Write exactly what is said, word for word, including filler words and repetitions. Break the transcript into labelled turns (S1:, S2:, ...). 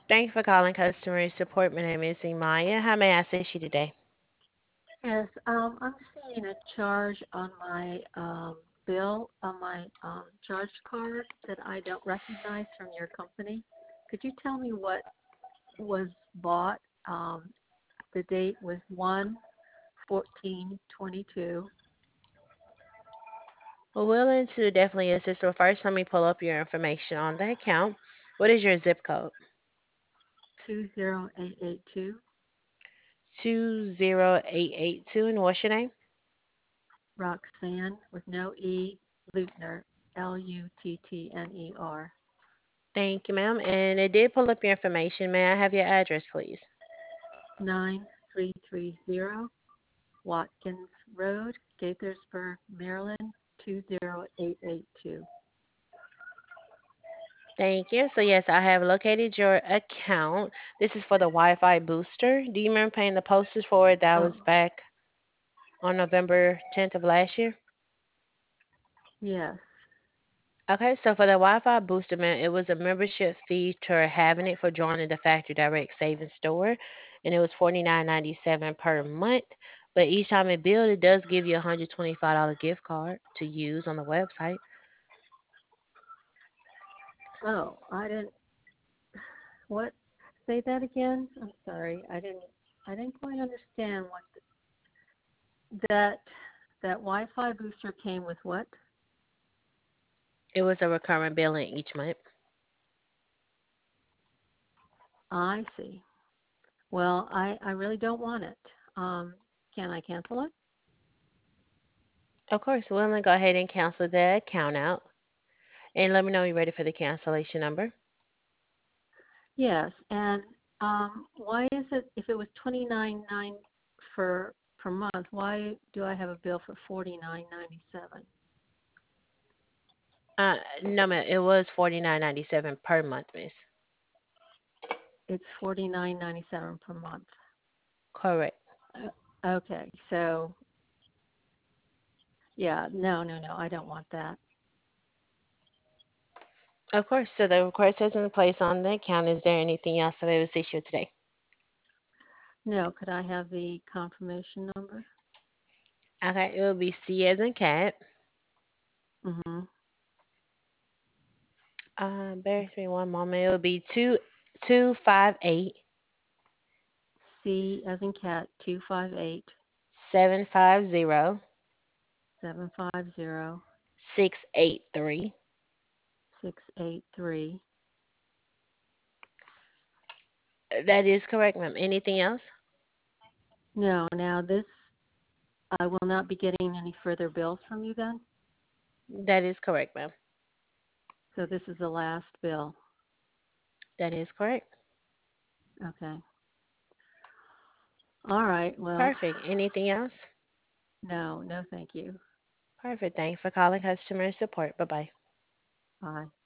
S1: Thank you for calling customer support. My name is Imaya. How may I assist you today?
S2: Yes, um, I'm seeing a charge on my um, bill on my um, charge card that I don't recognize from your company. Could you tell me what was bought? Um, the date was one fourteen twenty-two,
S1: We're willing to definitely assist. So first, let me pull up your information on the account. What is your zip code?
S2: two zero eight eight two.
S1: two zero eight eight two. And what's your name?
S2: Roxanne with no E, Lutner, L U T T N E R,
S1: Thank you, ma'am. And it did pull up your information. May I have your address, please?
S2: nine three three zero Watkins Road, Gaithersburg, Maryland, two zero eight eight two.
S1: Thank you. So yes, I have located your account. This is for the Wi-Fi booster. Do you remember paying the postage for it? That
S2: Oh,
S1: was back on November tenth of last year.
S2: yes.
S1: Okay, so for the Wi-Fi booster, man, it was a membership fee to having it for joining the Factory Direct Savings Store, and it was forty nine ninety seven per month. But each time it billed, it does give you a hundred twenty five dollar gift card to use on the website.
S2: Oh, I didn't. What? Say that again. I'm sorry. I didn't. I didn't quite understand what that that Wi-Fi booster came with. What?
S1: It was a recurring billing each month.
S2: I see. Well, I I really don't want it. Um, can I cancel it?
S1: Of course, we'll go ahead and cancel the account out, and let me know when you're ready for the cancellation number.
S2: Yes. And um, why is it if it was twenty nine nine for per month? Why do I have a bill for forty nine ninety seven?
S1: Uh, no, ma'am, it was forty nine ninety seven per month, miss.
S2: It's forty nine ninety seven per month.
S1: Correct.
S2: Uh, Okay. So yeah, no, no, no. I don't want that.
S1: Of course, so the request has been placed on the account. Is there anything else that I will assist you today?
S2: No, could I have the confirmation number?
S1: Okay, it will be C as in cat.
S2: Mm-hmm.
S1: Uh, bear with me one moment. It will be two two five eight
S2: C as in cat, two five eight
S1: seven five zero
S2: seven five zero
S1: six eight three.
S2: six eight three.
S1: That is correct, ma'am. Anything else?
S2: No, now this, I will not be getting any further bills from you then?
S1: That is correct, ma'am.
S2: So this is the last bill.
S1: That is correct.
S2: Okay. All right. Well,
S1: Perfect. Anything else?
S2: no, no, thank you.
S1: Perfect. Thank you for calling customer support. Bye bye.
S2: Bye.